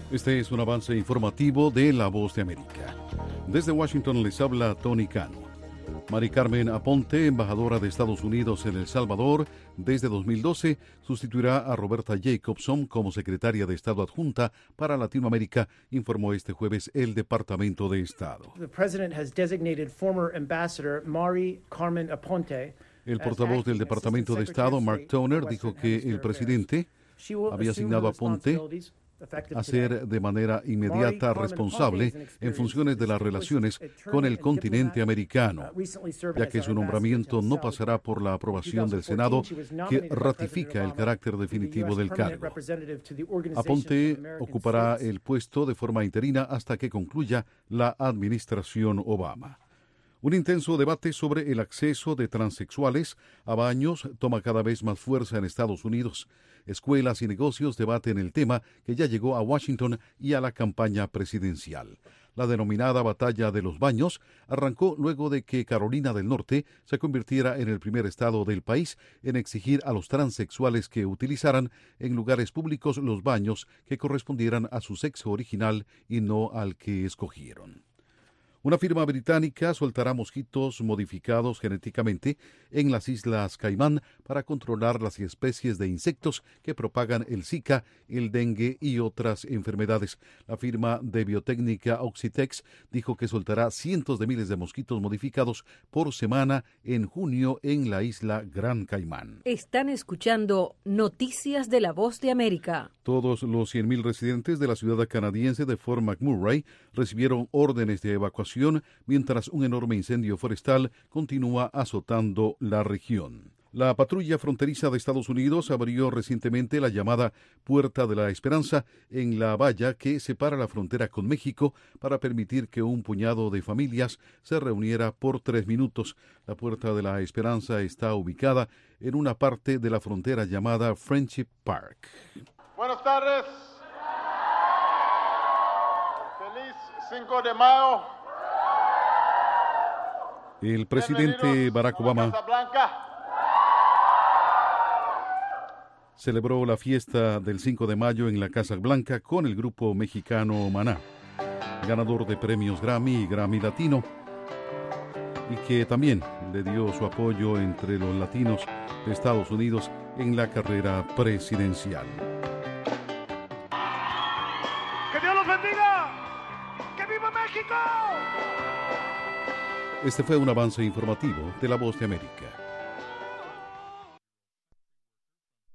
Este es un avance informativo de La Voz de América. Desde Washington les habla Tony Cano. Mari Carmen Aponte, embajadora de Estados Unidos en El Salvador, desde 2012, sustituirá a Roberta Jacobson como secretaria de Estado adjunta para Latinoamérica, informó este jueves el Departamento de Estado. El portavoz del Departamento de Estado, Mark Toner, dijo que el presidente había asignado a Aponte a ser de manera inmediata responsable en funciones de las relaciones con el continente americano, ya que su nombramiento no pasará por la aprobación del Senado, que ratifica el carácter definitivo del cargo. Aponte ocupará el puesto de forma interina hasta que concluya la administración Obama. Un intenso debate sobre el acceso de transexuales a baños toma cada vez más fuerza en Estados Unidos. Escuelas y negocios debaten el tema que ya llegó a Washington y a la campaña presidencial. La denominada Batalla de los Baños arrancó luego de que Carolina del Norte se convirtiera en el primer estado del país en exigir a los transexuales que utilizaran en lugares públicos los baños que correspondieran a su sexo original y no al que escogieron. Una firma británica soltará mosquitos modificados genéticamente en las Islas Caimán para controlar las especies de insectos que propagan el Zika, el dengue y otras enfermedades. La firma de biotécnica Oxitex dijo que soltará cientos de miles de mosquitos modificados por semana en junio en la isla Gran Caimán. Están escuchando Noticias de la Voz de América. Todos los 100,000 residentes de la ciudad canadiense de Fort McMurray recibieron órdenes de evacuación mientras un enorme incendio forestal continúa azotando la región. La patrulla fronteriza de Estados Unidos abrió recientemente la llamada Puerta de la Esperanza en la valla que separa la frontera con México para permitir que un puñado de familias se reuniera por 3 minutos. La Puerta de la Esperanza está ubicada en una parte de la frontera llamada Friendship Park. Buenas tardes. Feliz 5 de mayo. El presidente Barack Obama celebró la fiesta del 5 de mayo en la Casa Blanca con el grupo mexicano Maná, ganador de premios Grammy y Grammy Latino, y que también le dio su apoyo entre los latinos de Estados Unidos en la carrera presidencial. ¡Que Dios los bendiga! ¡Que viva México! Este fue un avance informativo de La Voz de América.